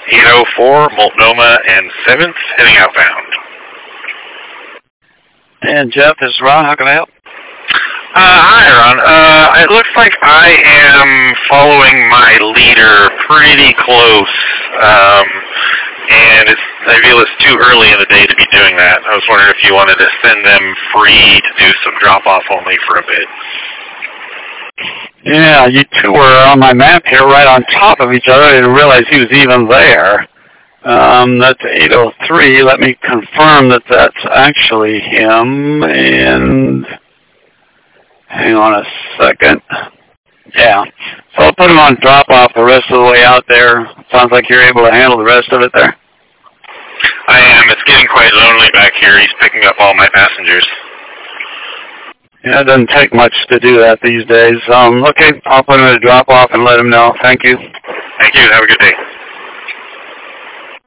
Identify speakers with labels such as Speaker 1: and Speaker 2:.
Speaker 1: 804, Multnomah and 7th, heading outbound.
Speaker 2: And Jeff, this is Ron. How can I help?
Speaker 1: Hi, Ron. It looks like I am following my leader pretty close, and I feel it's too early in the day to be doing that. I was wondering if you wanted to send them free to do some drop-off only for a bit.
Speaker 2: Yeah, you two were on my map here right on top of each other. I didn't realize he was even there. That's 803. Let me confirm that that's actually him. And hang on a second. Yeah. So I'll put him on drop-off the rest of the way out there. Sounds like you're able to handle the rest of it there.
Speaker 1: I am. It's getting quite lonely back here. He's picking up all my passengers.
Speaker 2: Yeah, it doesn't take much to do that these days. Okay, I'll put him at a drop-off and let him know. Thank you.
Speaker 1: Thank you. Have a good day.